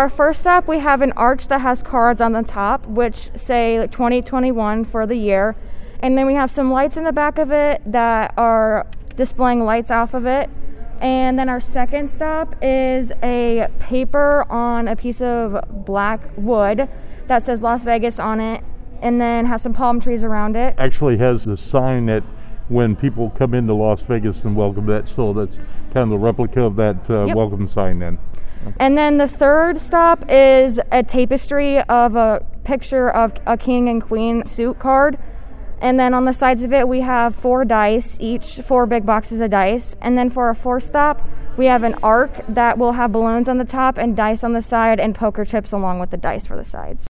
our first stop, we have an arch that has cards on the top, which say 2021 for the year. And then we have some lights in the back of it that are displaying lights off of it. And then our second stop is a paper on a piece of black wood that says Las Vegas on it, and then has some palm trees around it. Actually has the sign that when people come into Las Vegas and welcome that, so that's kind of the replica of that welcome sign then. And then the third stop is a tapestry of a picture of a king and queen suit card. And then on the sides of it, we have 4 dice, each 4 big boxes of dice. And then for our fourth stop, we have an arc that will have balloons on the top and dice on the side and poker chips along with the dice for the sides.